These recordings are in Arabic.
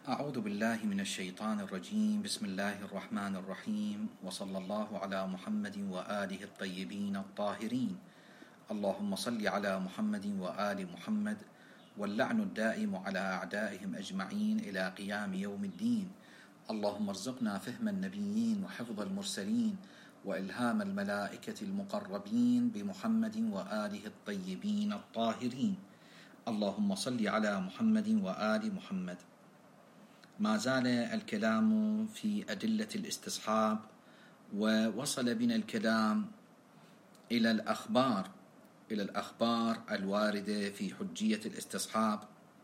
أعوذ بالله من الشيطان الرجيم. بسم الله الرحمن الرحيم، وصلى الله على محمد وآله الطيبين الطاهرين. اللهم صل على محمد وآل محمد، واللعن الدائم على أعدائهم أجمعين إلى قيام يوم الدين. اللهم ارزقنا فهم النبيين وحفظ المرسلين وإلهام الملائكة المقربين بمحمد وآله الطيبين الطاهرين. اللهم صل على محمد وآل محمد. ما زال الكلام في أدلة الاستصحاب، ووصل بنا الكلام إلى الأخبار الواردة في حجية الاستصحاب،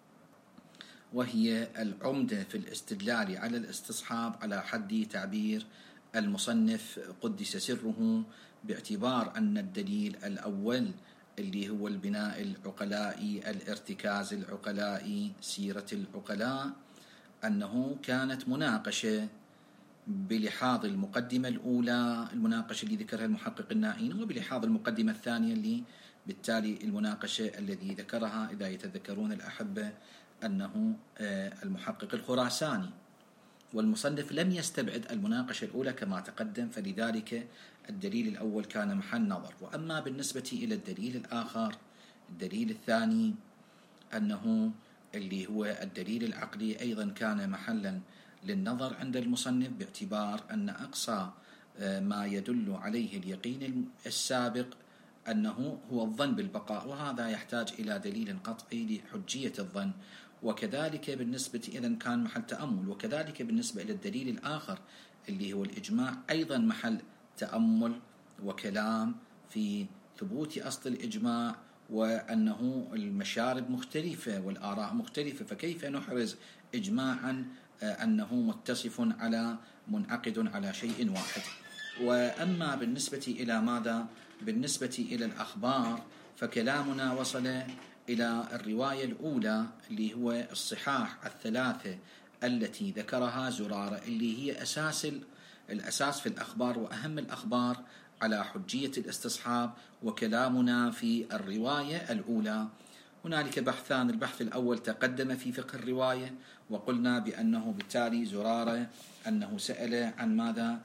وهي العمدة في الاستدلال على الاستصحاب على حد تعبير المصنف قدس سره، باعتبار أن الدليل الأول اللي هو البناء العقلائي، الارتكاز العقلائي، سيرة العقلاء، أنه كانت مناقشة بلحاظ المقدمة الأولى، المناقشة اللي ذكرها المحقق النائين، وبلحاظ المقدمة الثانية اللي بالتالي المناقشة الذي ذكرها، إذا يتذكرون الأحبة، أنه المحقق الخراساني. والمصنف لم يستبعد المناقشة الأولى كما تقدم، فلذلك الدليل الأول كان محل نظر. وأما بالنسبة إلى الدليل الآخر، الدليل الثاني، أنه اللي هو الدليل العقلي، أيضا كان محلا للنظر عند المصنف، باعتبار أن أقصى ما يدل عليه اليقين السابق أنه هو الظن بالبقاء، وهذا يحتاج إلى دليل قطعي لحجية الظن. وكذلك بالنسبة إذن كان محل تأمل. وكذلك بالنسبة إلى الدليل الآخر اللي هو الإجماع، أيضا محل تأمل وكلام في ثبوت أصل الإجماع، وأنه المشارب مختلفة والآراء مختلفة، فكيف نحرز إجماعا أنه متصف على منعقد على شيء واحد. وأما بالنسبة إلى ماذا؟ بالنسبة إلى الأخبار، فكلامنا وصل إلى الرواية الأولى اللي هو الصحاح الثلاثة التي ذكرها زرارة، اللي هي الأساس في الأخبار وأهم الأخبار على حجية الاستصحاب. وكلامنا في الرواية الأولى هنالك بحثان. البحث الأول تقدم في فقه الرواية، وقلنا بأنه بالتالي زرارة أنه سأل عن ماذا؟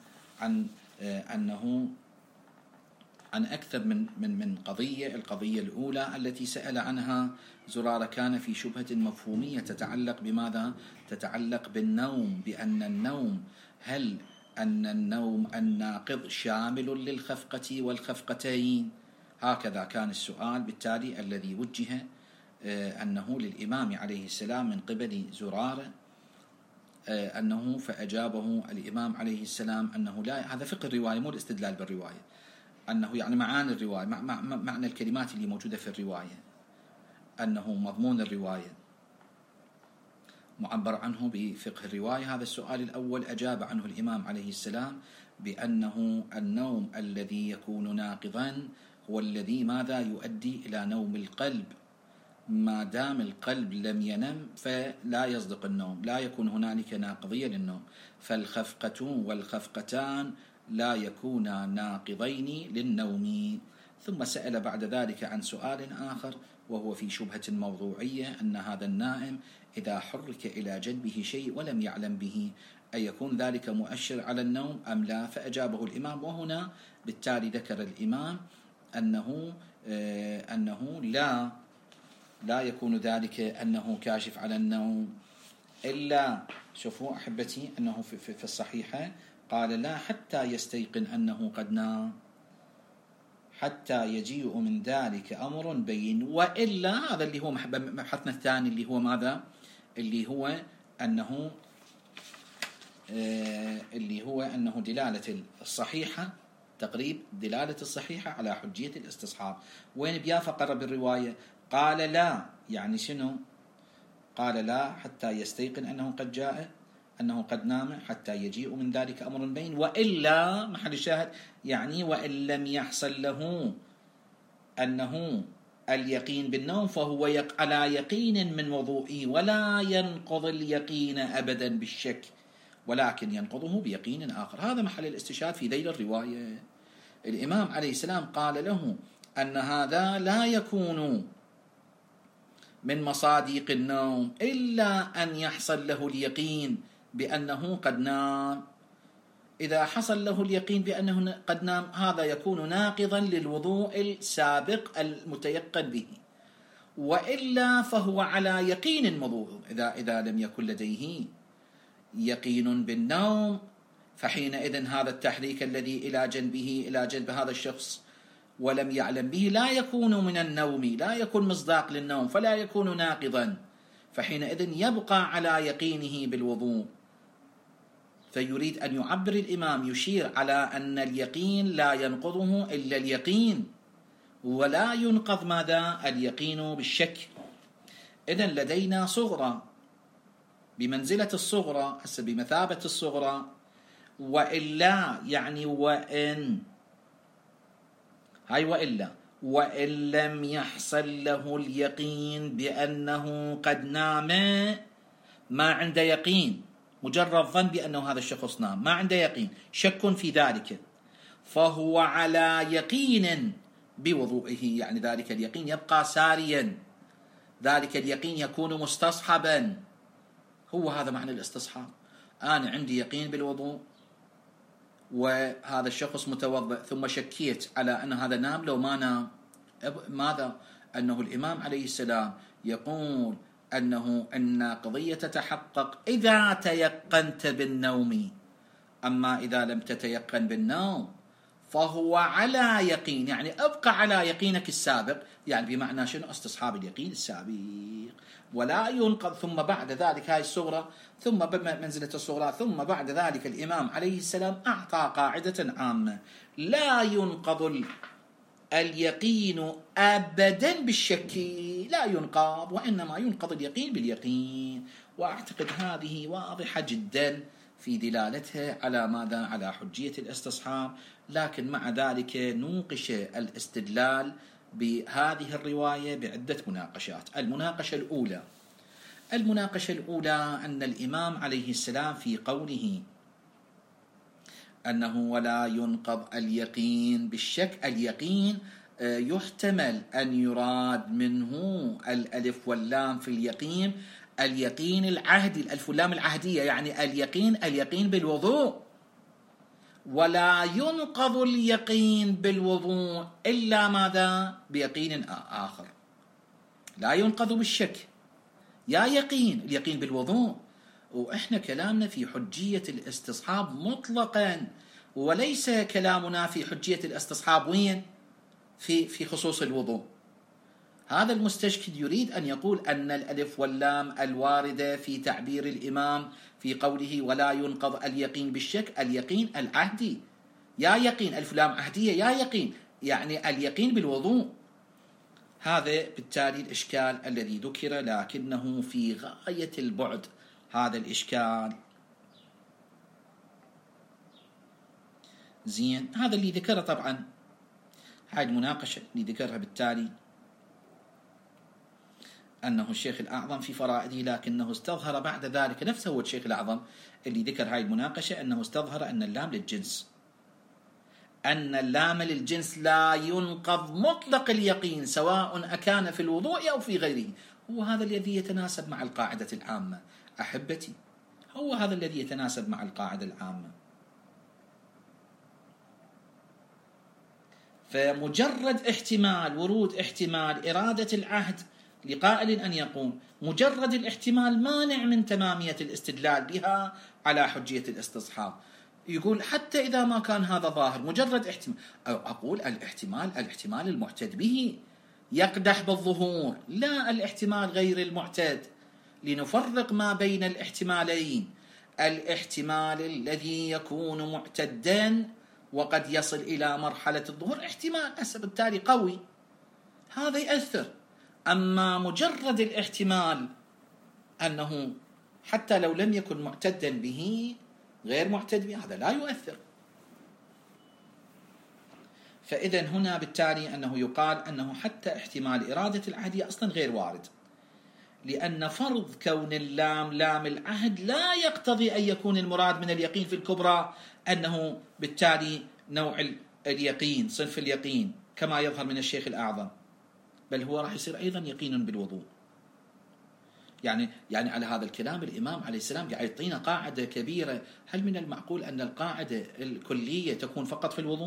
عن أكثر من قضية. القضية الأولى التي سأل عنها زرارة كان في شبهة مفهومية تتعلق بماذا؟ تتعلق بالنوم، بأن النوم، هل أن النوم الناقض شامل للخفقة والخفقتين؟ هكذا كان السؤال بالتالي الذي وجه أنه للإمام عليه السلام من قبل زرارة، أنه فأجابه الإمام عليه السلام أنه لا، هذا فقه الرواية مو الاستدلال بالرواية، أنه يعني معاني الرواية، معنى الكلمات اللي موجودة في الرواية، أنه مضمون الرواية معبر عنه بفقه الرواية. هذا السؤال الأول أجاب عنه الإمام عليه السلام بأنه النوم الذي يكون ناقضا هو الذي ماذا؟ يؤدي إلى نوم القلب. ما دام القلب لم ينم فلا يصدق النوم، لا يكون هنالك ناقضية للنوم، فالخفقة والخفقتان لا يكونا ناقضين للنوم. ثم سأل بعد ذلك عن سؤال آخر، وهو في شبهة موضوعية، أن هذا النائم إذا حرك إلى جنبه شيء ولم يعلم به، أيكون ذلك مؤشر على النوم أم لا؟ فأجابه الإمام، وهنا بالتالي ذكر الإمام أنه لا يكون ذلك أنه كاشف على النوم، إلا شوفوا أحبتي أنه في الصحيحة قال لا حتى يستيقن أنه قد نام، حتى يجيء من ذلك أمر بين، وإلا هذا اللي هو مبحثنا الثاني اللي هو ماذا؟ اللي هو أنه دلالة الصحيحة، تقريب دلالة الصحيحة على حجية الاستصحاب. وين بيا فقر بالرواية؟ قال لا، يعني شنو؟ قال لا حتى يستيقن أنه قد نام، حتى يجيء من ذلك أمر بين، وإلا محل الشاهد يعني وإن لم يحصل له أنه اليقين بالنوم فهو على يقين من وضوئه، ولا ينقض اليقين أبدا بالشك، ولكن ينقضه بيقين آخر. هذا محل الاستشهاد في ذيل الرواية. الإمام عليه السلام قال له أن هذا لا يكون من مصادق النوم إلا أن يحصل له اليقين بأنه قد نام. إذا حصل له اليقين بأنه قد نام هذا يكون ناقضا للوضوء السابق المتيقن به، وإلا فهو على يقين وضوء. إذا لم يكن لديه يقين بالنوم فحينئذ هذا التحريك الذي إلى جنب هذا الشخص ولم يعلم به لا يكون من النوم، لا يكون مصداق للنوم، فلا يكون ناقضا، فحينئذ يبقى على يقينه بالوضوء. فيريد أن يعبر الإمام، يشير على أن اليقين لا ينقضه إلا اليقين، ولا ينقض ماذا؟ اليقين بالشك. إذن لدينا صغرى بمنزلة الصغرى، هسه بمثابة الصغرى، وإلا يعني وإن لم يحصل له اليقين بأنه قد نام، ما عنده يقين، مجرد ظن بأنه هذا الشخص نام، ما عنده يقين، شك في ذلك، فهو على يقين بوضوئه، يعني ذلك اليقين يبقى ساريا، ذلك اليقين يكون مستصحبا. هو هذا معنى الاستصحاب. أنا عندي يقين بالوضوء وهذا الشخص متوضئ، ثم شكيت على أن هذا نام لو ما نام. ماذا؟ أنه الإمام عليه السلام يقول أنه الناقضية تتحقق إذا تيقنت بالنوم، أما إذا لم تتيقن بالنوم فهو على يقين، يعني أبقى على يقينك السابق، يعني بمعنى شنو؟ استصحاب اليقين السابق ولا ينقض. ثم بعد ذلك هاي الصغرى، ثم بمنزلة الصغرى، ثم بعد ذلك الإمام عليه السلام أعطى قاعدة عامة: لا ينقض اليقين أبدا بالشك، لا ينقض، وإنما ينقض اليقين باليقين. وأعتقد هذه واضحة جدا في دلالتها على ماذا؟ على حجية الاستصحاب. لكن مع ذلك نوقش الاستدلال بهذه الرواية بعدة مناقشات. المناقشة الأولى أن الإمام عليه السلام في قوله أنه ولا ينقض اليقين بالشك، اليقين يحتمل أن يراد منه الألف واللام في اليقين، اليقين العهدي، الألف واللام العهدية، يعني اليقين بالوضوء. ولا ينقض اليقين بالوضوء إلا ماذا؟ بيقين آخر. لا ينقض بالشك، يا يقين، اليقين بالوضوء. وإحنا كلامنا في حجية الاستصحاب مطلقا، وليس كلامنا في حجية الاستصحاب وين؟ في خصوص الوضوء. هذا المستشكل يريد أن يقول أن الألف واللام الواردة في تعبير الإمام في قوله ولا ينقض اليقين بالشك، اليقين العهدي، يا يقين، ألف لام عهدية، يا يقين، يعني اليقين بالوضوء. هذا بالتالي الإشكال الذي ذكر، لكنه في غاية البعد هذا الإشكال. زين، هذا اللي ذكره طبعا، هاي المناقشة اللي ذكرها بالتالي أنه الشيخ الأعظم في فرائده، لكنه استظهر بعد ذلك نفسه هو الشيخ الأعظم اللي ذكر هاي المناقشة، أنه استظهر أن اللام للجنس، أن اللام للجنس لا ينقض مطلق اليقين سواء أكان في الوضوء أو في غيره. هو هذا الذي يتناسب مع القاعدة العامة أحبتي، هو هذا الذي يتناسب مع القاعدة العامة. فمجرد احتمال ورود احتمال إرادة العهد لقائل أن يقول مجرد الاحتمال مانع من تمامية الاستدلال بها على حجية الاستصحاب. يقول حتى إذا ما كان هذا ظاهر، مجرد احتمال، أو أقول الاحتمال المعتد به يقدح بالظهور، لا الاحتمال غير المعتد. لنفرق ما بين الاحتمالين: الاحتمال الذي يكون معتدا وقد يصل إلى مرحلة الظهور احتمال بالتالي قوي، هذا يأثر. أما مجرد الاحتمال أنه حتى لو لم يكن معتدا به غير معتد به، هذا لا يؤثر. فإذا هنا بالتالي أنه يقال أنه حتى احتمال إرادة العهد أصلا غير وارد، لأن فرض كون اللام لام العهد لا يقتضي أن يكون المراد من اليقين في الكبرى أنه بالتالي نوع اليقين، صنف اليقين كما يظهر من الشيخ الأعظم، بل هو راح يصير أيضا يقين بالوضوء. يعني على هذا الكلام الإمام عليه السلام قاعد يعطينا قاعدة كبيرة. هل من المعقول أن القاعدة الكلية تكون فقط في الوضوء؟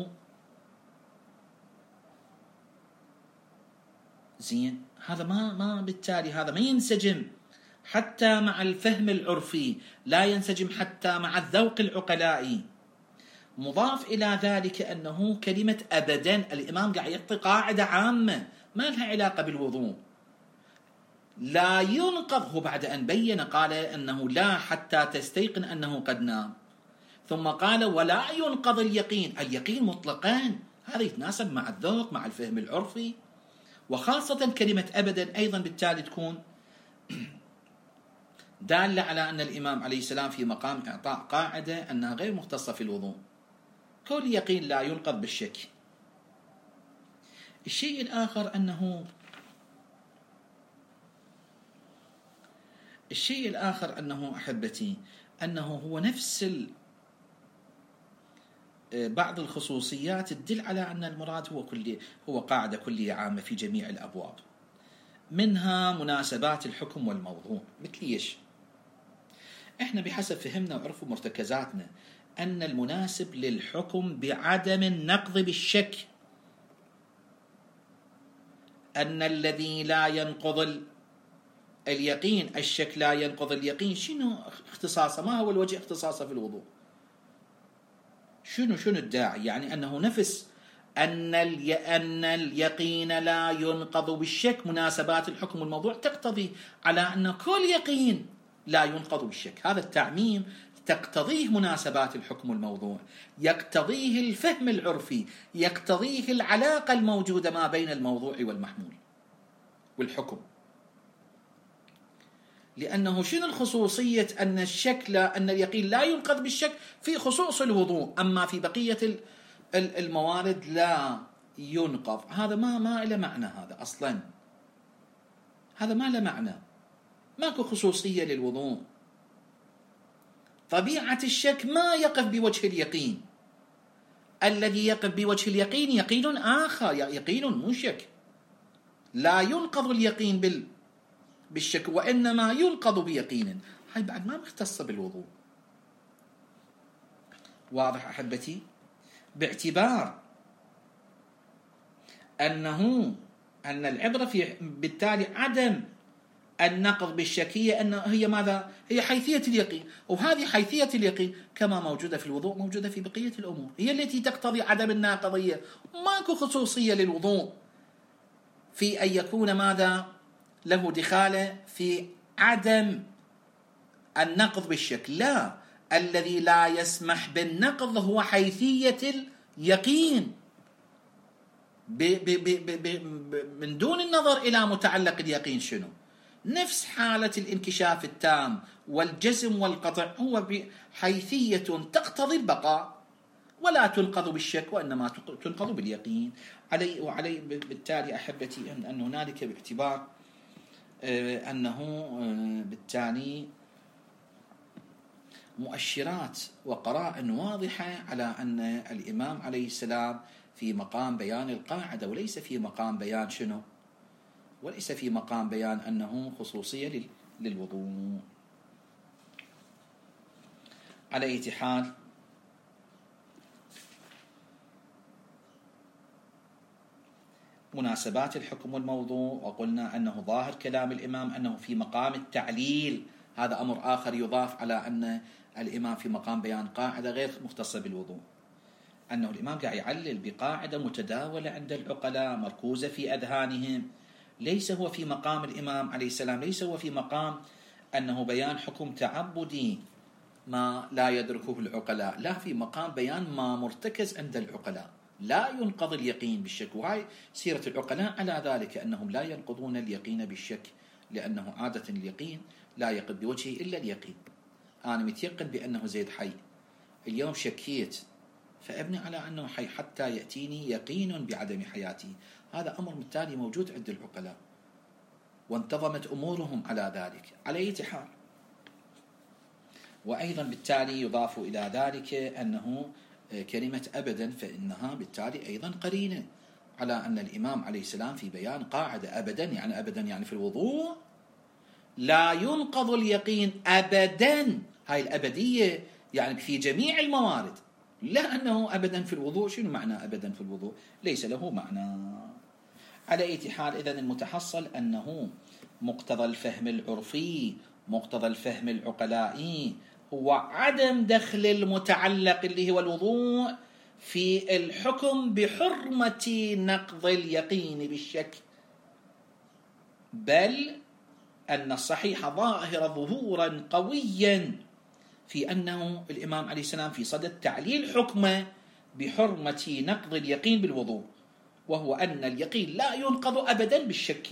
زين، هذا ما بالتالي هذا ما ينسجم حتى مع الفهم العرفي، لا ينسجم حتى مع الذوق العقلائي. مضاف إلى ذلك أنه كلمة أبدا الإمام قاعد يعطي قاعدة عامة ما لها علاقة بالوضوء. لا ينقض، هو بعد أن بين قال أنه لا حتى تستيقن أنه قد نام، ثم قال ولا ينقض اليقين مطلقا. هذا يتناسب مع الذوق مع الفهم العرفي، وخاصة كلمة أبدا أيضا بالتالي تكون دالة على أن الإمام عليه السلام في مقام إعطاء قاعدة أنها غير مختصة في الوضوء. كل يقين لا ينقض بالشك. الشيء الآخر أنه أحبتي أنه هو نفس بعض الخصوصيات تدل على أن المراد هو قاعدة كلية عامة في جميع الأبواب، منها مناسبات الحكم والموضوع. مثل إيش؟ إحنا بحسب فهمنا وعرف مرتكزاتنا أن المناسب للحكم بعدم النقض بالشك، أن الذي لا ينقض اليقين الشك لا ينقض اليقين. شنو اختصاصه؟ ما هو الوجه اختصاصه في الوضوء؟ شنو الداعي؟ يعني أنه نفس أن اليقين لا ينقض بالشك. مناسبات الحكم والموضوع تقتضي على أن كل يقين لا ينقض بالشك. هذا التعميم تقتضيه مناسبات الحكم والموضوع، يقتضيه الفهم العرفي، يقتضيه العلاقة الموجودة ما بين الموضوع والمحمول والحكم. لأنه شنو الخصوصية أن أن اليقين لا ينقض بالشك في خصوص الوضوء، أما في بقية الموارد لا ينقض. هذا ما له معنى، هذا أصلا هذا ما له معنى، ماكو خصوصية للوضوء. طبيعة الشك ما يقف بوجه اليقين، الذي يقف بوجه اليقين يقين آخر، يقين مو شك. لا ينقض اليقين بالشك، وإنما ينقض بيقين. هاي بعد ما مختصة بالوضوء. واضح أحبتي؟ باعتبار أن العبرة بالتالي عدم النقض بالشكية، أن هي ماذا؟ هي حيثية اليقين، وهذه حيثية اليقين كما موجودة في الوضوء موجودة في بقية الأمور، هي التي تقتضي عدم الناقضية. ماكو خصوصية للوضوء في أن يكون ماذا؟ له دخالة في عدم النقض بالشك. لا، الذي لا يسمح بالنقض هو حيثية اليقين من دون النظر إلى متعلق اليقين شنو. نفس حالة الانكشاف التام والجزم والقطع هو بحيثية تقتضي البقاء ولا تنقض بالشك، وإنما تنقض باليقين. وعلي بالتالي أحبتي أن هنالك باعتبار أنه بالتالي مؤشرات وقرائن واضحة على أن الإمام عليه السلام في مقام بيان القاعدة، وليس في مقام بيان شنو؟ وليس في مقام بيان أنه خصوصية للوضوء. على أي حال مناسبات الحكم والموضوع، وقلنا أنه ظاهر كلام الإمام أنه في مقام التعليل. هذا أمر آخر يضاف على أن الإمام في مقام بيان قاعدة غير مختصة بالوضوء، أنه الإمام قاعد يعلل بقاعدة متداولة عند العقلاء مركوزة في أذهانهم. ليس هو في مقام الإمام عليه السلام، ليس هو في مقام أنه بيان حكم تعبدي ما لا يدركه العقلاء، لا، في مقام بيان ما مرتكز عند العقلاء. لا ينقض اليقين بالشك، وهاي سيرة العقلاء على ذلك، أنهم لا ينقضون اليقين بالشك، لأنه عادة اليقين لا يقف بوجهه إلا اليقين. أنا متيقن بأنه زيد حي، اليوم شكيت فأبني على أنه حي حتى يأتيني يقين بعدم حياته. هذا أمر بالتالي موجود عند العقلاء وانتظمت أمورهم على ذلك. على أي حال، وأيضا بالتالي يضاف إلى ذلك أنه كلمة أبدا فإنها بالتالي أيضا قرينة على أن الإمام عليه السلام في بيان قاعدة أبدا، يعني أبدا يعني في الوضوء لا ينقض اليقين أبدا، هاي الأبدية يعني في جميع الموارد، لا أنه أبدا في الوضوء. شنو معنى أبدا في الوضوء؟ ليس له معنى. على أي حال، إذن المتحصل أنه مقتضى الفهم العرفي، مقتضى الفهم العقلائي، هو عدم دخل المتعلق اللي هو الوضوء في الحكم بحرمة نقض اليقين بالشك، بل أن الصحيح ظاهر ظهورا قويا في أنه الإمام عليه السلام في صدد تعليل حكمه بحرمة نقض اليقين بالوضوء، وهو أن اليقين لا ينقض أبدا بالشك.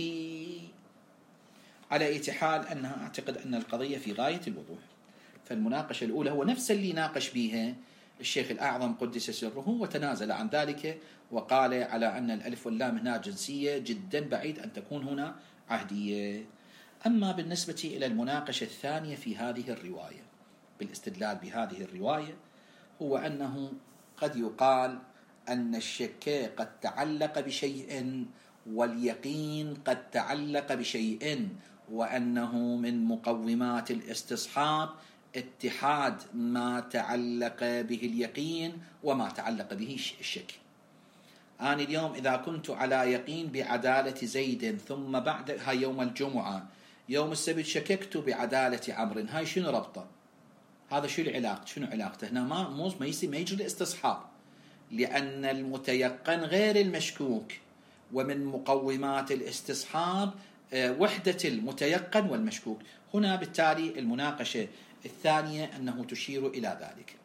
على أي حال، أنها أعتقد أن القضية في غاية الوضوح. فالمناقشة الأولى هو نفس اللي ناقش بها الشيخ الأعظم قدس سره، وتنازل عن ذلك وقال على أن الألف واللام هنا جنسية، جدا بعيد أن تكون هنا عهدية. أما بالنسبة إلى المناقشة الثانية في هذه الرواية بالاستدلال بهذه الرواية، هو أنه قد يقال أن الشك قد تعلق بشيء واليقين قد تعلق بشيء، وأنه من مقومات الاستصحاب اتحاد ما تعلق به اليقين وما تعلق به الشك. أنا اليوم إذا كنت على يقين بعدالة زيد، ثم بعد هاي يوم الجمعة يوم السبت شككت بعدالة عمرو، هاي شنو ربطه؟ هذا شو العلاقة؟ شنو علاقته هنا؟ ما يجري الاستصحاب، لأن المتيقن غير المشكوك، ومن مقومات الاستصحاب وحدة المتيقن والمشكوك. هنا بالتالي المناقشة الثانية أنه تشير إلى ذلك.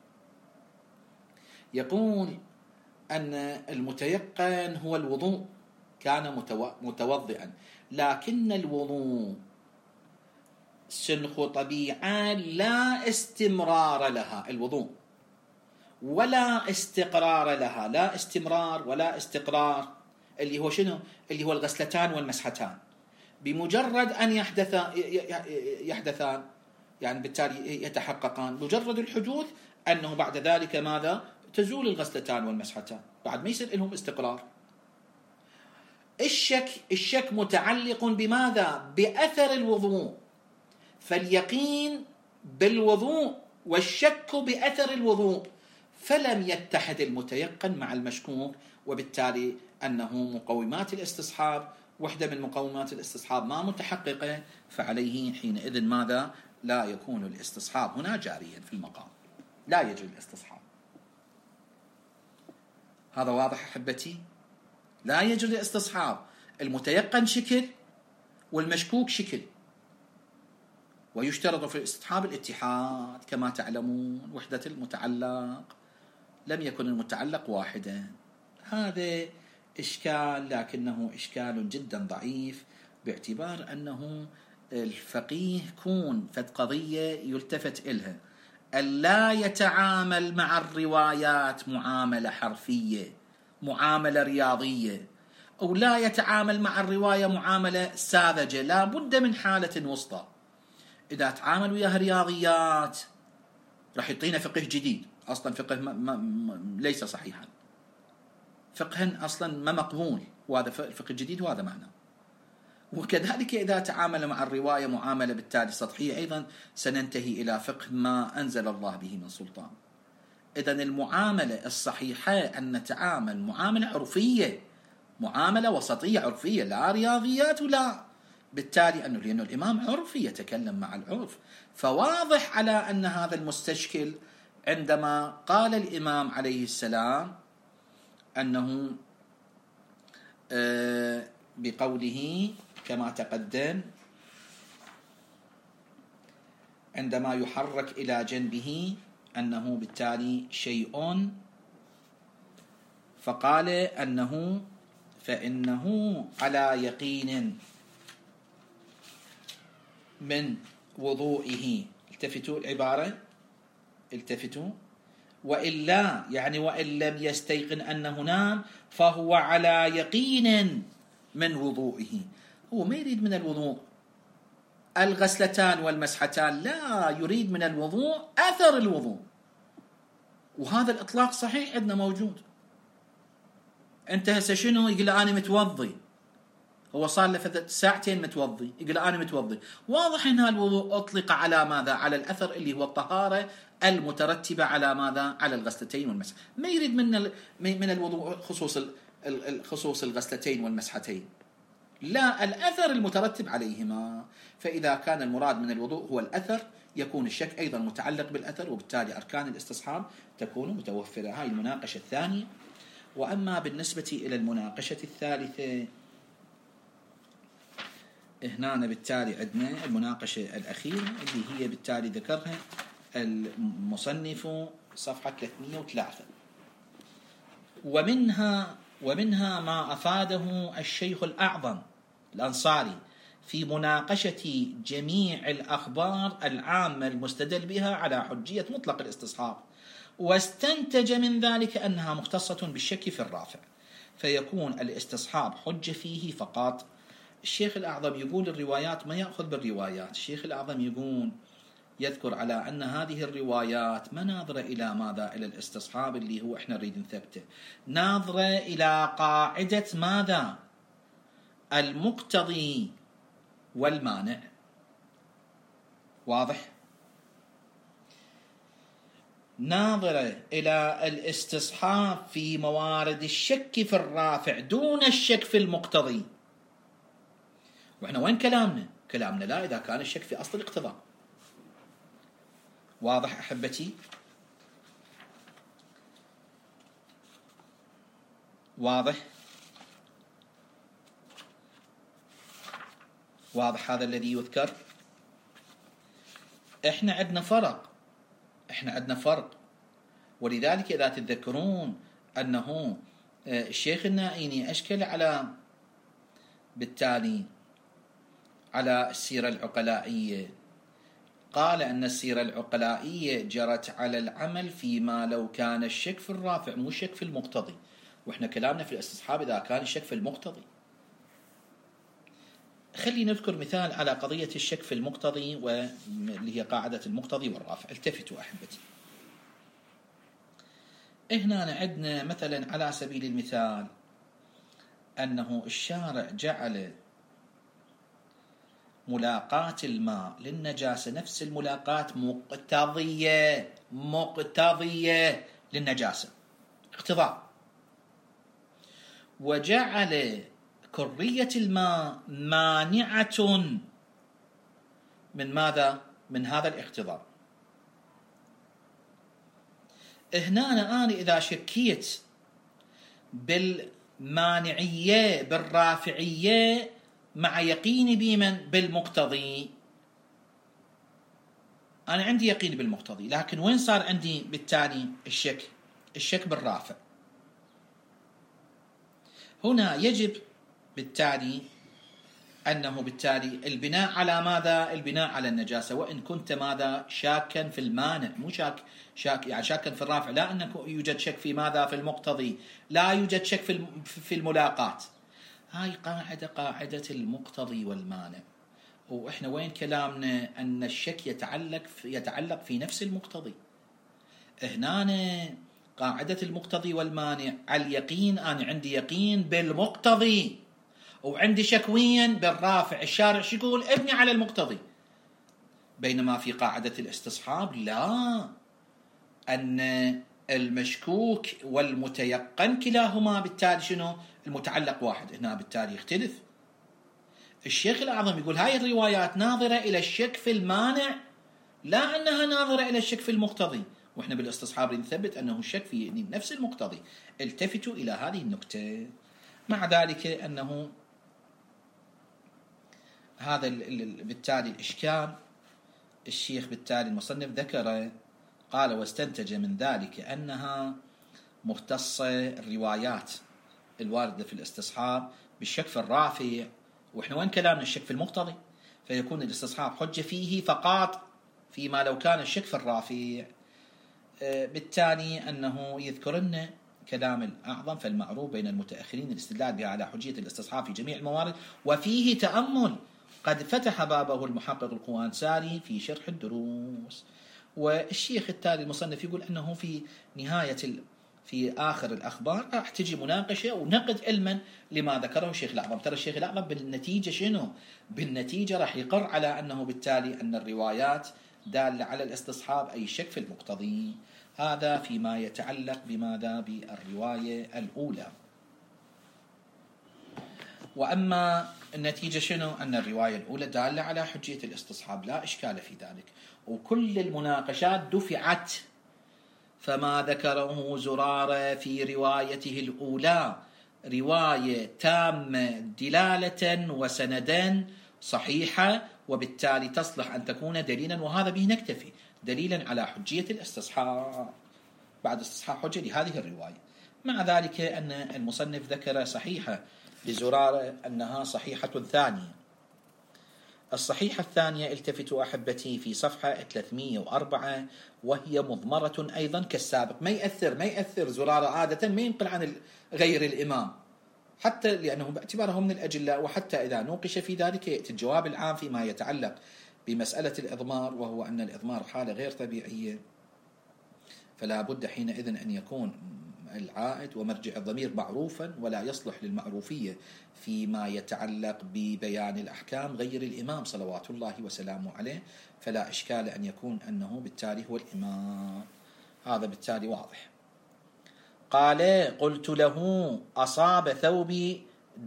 يقول أن المتيقن هو الوضوء، كان متوضئا، لكن الوضوء سنخ طبيعة لا استمرار لها، الوضوء ولا استقرار لها، لا استمرار ولا استقرار، اللي هو شنو؟ اللي هو الغسلتان والمسحتان. بمجرد أن يحدثان يعني بالتالي يتحققان، مجرد الحدوث أنه بعد ذلك ماذا؟ تزول الغسلتان والمسحتان، بعد ما يصير لهم استقرار. الشك متعلق بماذا؟ بأثر الوضوء، فاليقين بالوضوء والشك بأثر الوضوء، فلم يتحد المتيقن مع المشكوك، وبالتالي أنه مقومات الاستصحاب وحدة من مقومات الاستصحاب ما متحققة، فعليه حينئذ ماذا؟ لا يكون الاستصحاب هنا جاريا في المقام، لا يجري الاستصحاب. هذا واضح أحبتي؟ لا يجري الاستصحاب، المتيقن شكل والمشكوك شكل، ويشترط في الاستصحاب الاتحاد كما تعلمون، وحدة المتعلق، لم يكن المتعلق واحدا. هذا إشكال، لكنه إشكال جدا ضعيف، باعتبار أنه الفقيه كون فد قضية يلتفت إلها، ألا يتعامل مع الروايات معاملة حرفية، معاملة رياضية، أو لا يتعامل مع الرواية معاملة ساذجة، لا بد من حالة وسطى. إذا تعامل وياها رياضيات راح يعطينا فقه جديد، أصلا فقه ليس صحيحا، فقه أصلا ما مقبول، وهذا الفقه الجديد وهذا معناه. وكذلك إذا تعامل مع الرواية معاملة بالتالي سطحية، أيضا سننتهي إلى فقه ما أنزل الله به من سلطان. إذن المعاملة الصحيحة أن نتعامل معاملة عرفية، معاملة وسطية عرفية، لا رياضيات ولا، بالتالي أنه لأن الإمام عرفي يتكلم مع العرف، فواضح على أن هذا المستشكل عندما قال الإمام عليه السلام أنه بقوله كما تقدم عندما يحرك إلى جنبه أنه بالتالي شيء، فقال أنه فإنه على يقين من وضوئه. التفتوا العبارة، التفتوا، وإلا يعني وإن لم يستيقن أنه نام فهو على يقين من وضوئه. هو ما يريد من الوضوء الغسلتان والمسحتان، لا، يريد من الوضوء أثر الوضوء، وهذا الإطلاق صحيح عندنا موجود. أنت هسه شنو؟ يقول أنا متوضي، هو صار له ساعتين متوضي، يقول أنا متوضي، واضح أن الوضوء أطلق على ماذا؟ على الأثر اللي هو الطهارة المترتبة على ماذا؟ على الغسلتين والمسح. ما يريد من الوضوء خصوص الغسلتين والمسحتين، لا، الأثر المترتب عليهما. فإذا كان المراد من الوضوء هو الأثر، يكون الشك أيضا متعلق بالأثر، وبالتالي أركان الاستصحاب تكون متوفرة. هاي المناقشة الثانية. وأما بالنسبة إلى المناقشة الثالثة، هنا بالتالي عندنا المناقشة الأخيرة اللي هي بالتالي ذكرها المصنف صفحة 303. ومنها ما أفاده الشيخ الأعظم الأنصاري في مناقشة جميع الأخبار العامة المستدل بها على حجية مطلق الاستصحاب، واستنتج من ذلك أنها مختصة بالشك في الرافع، فيكون الاستصحاب حجة فيه فقط. الشيخ الأعظم يقول الروايات ما يأخذ بالروايات. الشيخ الأعظم يقول يذكر على أن هذه الروايات ما ناظرة إلى ماذا؟ إلى الاستصحاب اللي هو إحنا نريد نثبته، ناظرة إلى قاعدة ماذا؟ المقتضي والمانع. واضح؟ ناظرة إلى الاستصحاب في موارد الشك في الرافع دون الشك في المقتضي. وإحنا وين كلامنا؟ كلامنا لا إذا كان الشك في أصل الاقتضاء. واضح أحبتي؟ واضح هذا الذي يذكر. احنا عندنا فرق، ولذلك إذا تتذكرون أنه الشيخ النائيني أشكل بالتالي على السيرة العقلائية، قال أن السيرة العقلائية جرت على العمل فيما لو كان الشك في الرافع مو الشك في المقتضي، وإحنا كلامنا في الاستصحاب إذا كان الشك في المقتضي. خلينا نذكر مثال على قضية الشك في المقتضي، واللي هي قاعدة المقتضي والرافع. التفتوا أحبتي، هنا عندنا مثلا على سبيل المثال أنه الشارع جعل ملاقاة الماء للنجاسة نفس الملاقاة مقتضية للنجاسة، اقتضاء، وجعل كرية الماء مانعة من ماذا؟ من هذا الاقتضاء. هنا أنا إذا شكيت بالمانعية بالرافعية مع يقيني بمن؟ بالمقتضي. أنا عندي يقين بالمقتضي، لكن وين صار عندي بالتالي الشك بالرافع؟ هنا يجب بالتالي أنه بالتالي البناء على ماذا؟ البناء على النجاسة، وإن كنت ماذا؟ شاكا في المانع، مو يعني شاكا في الرافع، لا أنك يوجد شك في ماذا؟ في المقتضي، لا يوجد شك في الملاقاة. هاي قاعدة المقتضي والمانع. وإحنا وين كلامنا؟ أن الشك يتعلق في نفس المقتضي. هنا قاعدة المقتضي والمانع على اليقين، أنا عندي يقين بالمقتضي وعندي شكويا بالرافع. الشارع شو يقول؟ ابني على المقتضي. بينما في قاعدة الاستصحاب لا، أن المشكوك والمتيقن كلاهما بالتالي شنو؟ المتعلق واحد. هنا بالتالي يختلف. الشيخ الأعظم يقول هاي الروايات ناظرة إلى الشك في المانع، لا أنها ناظرة إلى الشك في المقتضي، وإحنا بالاستصحاب نثبت أنه الشك في نفس المقتضي. التفتوا إلى هذه النكتة. مع ذلك أنه هذا بالتالي الإشكال الشيخ بالتالي المصنف ذكره، قال واستنتج من ذلك أنها مختصة الروايات الواردة في الاستصحاب بالشك في الرافع. وإحنا وين كلامنا؟ الشك في المقتضي، فيكون الاستصحاب حجة فيه فقط فيما لو كان الشك في الرافع. بالتالي أنه يذكرن كلام الأعظم فالمعروف بين المتأخرين الاستدلال بها على حجية الاستصحاب في جميع الموارد، وفيه تأمل قد فتح بابه المحقق القوانساري في شرح الدروس. والشيخ التالي المصنف يقول أنه في آخر الأخبار راح تجي مناقشة ونقد علما لما ذكره الشيخ الأعظم. ترى الشيخ الأعظم بالنتيجة شنو؟ بالنتيجة راح يقر على أنه بالتالي أن الروايات دالة على الاستصحاب، أي شك في المقتضي. هذا فيما يتعلق بماذا؟ بالرواية الأولى. وأما النتيجة شنو؟ أن الرواية الأولى دالة على حجية الاستصحاب، لا إشكال في ذلك، وكل المناقشات دفعت. فما ذكره زرارة في روايته الأولى رواية تامة دلالة وسندا صحيحة، وبالتالي تصلح أن تكون دليلا، وهذا به نكتفي، دليلا على حجية الاستصحاب بعد استصحاب حجة لهذه الرواية. مع ذلك أن المصنف ذكر صحيحة لزرارة أنها صحيحة ثانية. الصحيحة الثانية التفتوا أحبتي في صفحة 304، وهي مضمرة أيضا كالسابق. ما يأثر زرارة عادة ما ينقل عن غير الإمام، حتى لأنه باعتباره من الأجلاء، وحتى إذا نوقش في ذلك يأتي الجواب العام فيما يتعلق بمسألة الإضمار، وهو أن الإضمار حالة غير طبيعية، فلا بد حينئذ أن يكون العائد ومرجع الضمير معروفا، ولا يصلح للمعروفية فيما يتعلق ببيان الأحكام غير الإمام صلوات الله وسلامه عليه، فلا إشكال أن يكون أنه بالتالي هو الإمام. هذا بالتالي واضح. قال: قلت له: أصاب ثوبي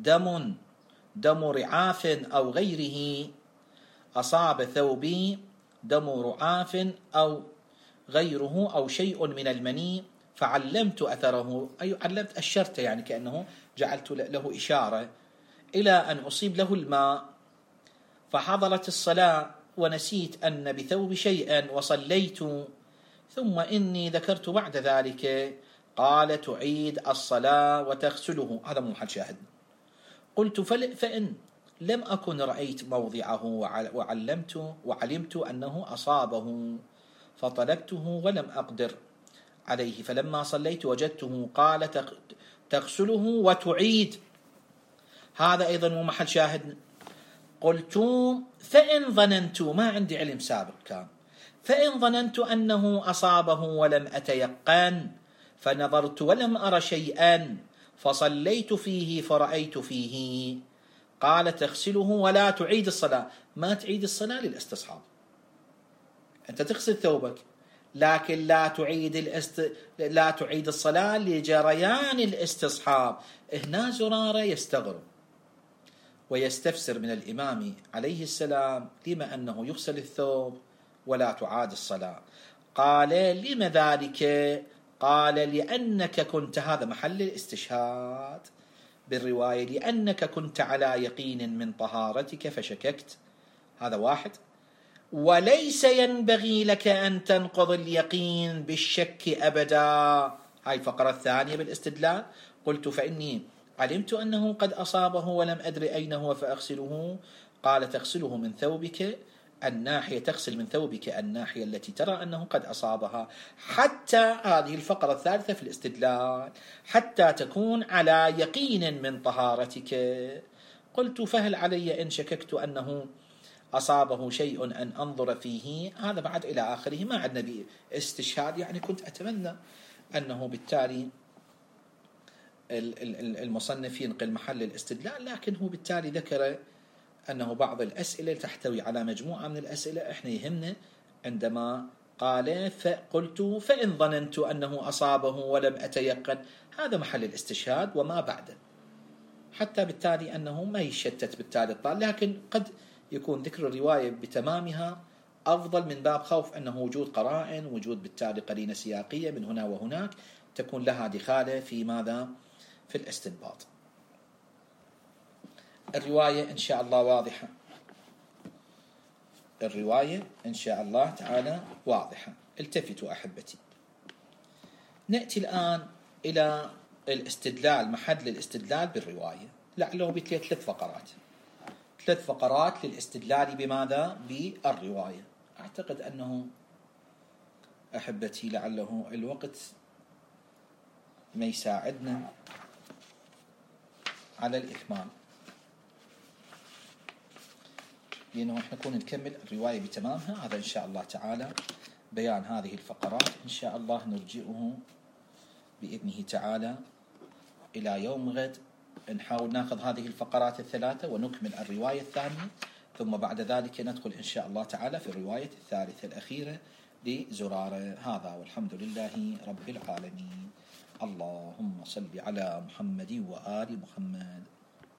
دم رعاف أو غيره. أصاب ثوبي دم رعاف أو غيره أو شيء من المني، فعلمت أثره، أي علمت الشرط، يعني كأنه جعلت له إشارة إلى أن أصيب له الماء، فحضرت الصلاة ونسيت أن بثوب شيئا وصليت، ثم إني ذكرت بعد ذلك. قال: تعيد الصلاة وتغسله. هذا مو محل شاهد. قلت: فإن لم أكن رأيت موضعه وعلمت أنه أصابه، فطلبته ولم أقدر عليه، فلما صليت وجدته. قال: تغسله وتعيد. هذا أيضا مو محل شاهد. قلت: فإن ظننت، ما عندي علم سابق كان، فإن ظننت أنه أصابه ولم أتيقن، فنظرت ولم أر شيئا، فصليت فيه فرأيت فيه. قال: تغسله ولا تعيد الصلاة. ما تعيد الصلاة للاستصحاب، أنت تغسل ثوبك، لكن لا تعيد الصلاة لجريان الاستصحاب. هنا زرارة يستغرب ويستفسر من الإمام عليه السلام لما أنه يغسل الثوب ولا تعاد الصلاة. قال: لم ذلك؟ قال: لأنك كنت، هذا محل الاستشهاد بالرواية، لأنك كنت على يقين من طهارتك فشككت. هذا واحد. وليس ينبغي لك أن تنقض اليقين بالشك أبدا. هاي الفقرة الثانية بالاستدلال. قلت: فإني علمت أنه قد أصابه ولم أدر أين هو فأغسله. قال: تغسله من ثوبك الناحية، تغسل من ثوبك الناحية التي ترى أنه قد أصابها، حتى، هذه الفقرة الثالثة في الاستدلال، حتى تكون على يقين من طهارتك. قلت: فهل علي إن شككت أنه أصابه شيء أن أنظر فيه؟ هذا بعد إلى آخره. ما عندنا باستشهاد، يعني كنت أتمنى أنه بالتالي المصنف ينقل محل الاستدلال، لكن هو بالتالي ذكر أنه بعض الأسئلة تحتوي على مجموعة من الأسئلة. إحنا يهمنا عندما قال: فقلت فإن ظننت أنه أصابه ولم أتيقن، هذا محل الاستشهاد وما بعده، حتى بالتالي أنه ما يشتت بالتالي الطالب. لكن قد يكون ذكر الرواية بتمامها أفضل من باب خوف أنه وجود قرائن، وجود بالتالي قرينة سياقية من هنا وهناك تكون لها دخالة في ماذا؟ في الاستنباط. الرواية إن شاء الله واضحة، الرواية إن شاء الله تعالى واضحة. التفتوا أحبتي. نأتي الآن إلى الاستدلال، محل الاستدلال بالرواية، لعله بثلاث فقرات، 3 فقرات للاستدلال بماذا؟ بالرواية. أعتقد أنه أحبتي لعله الوقت ما يساعدنا على الإكمال، لأنه احنا نكون نكمل الرواية بتمامها. هذا إن شاء الله تعالى بيان هذه الفقرات إن شاء الله نرجئه بإذنه تعالى إلى يوم غد نحاول ناخذ هذه الفقرات الثلاثة ونكمل الرواية الثانية، ثم بعد ذلك ندخل إن شاء الله تعالى في الرواية الثالثة الأخيرة لزرارة. هذا والحمد لله رب العالمين. اللهم صل على محمد وآل محمد.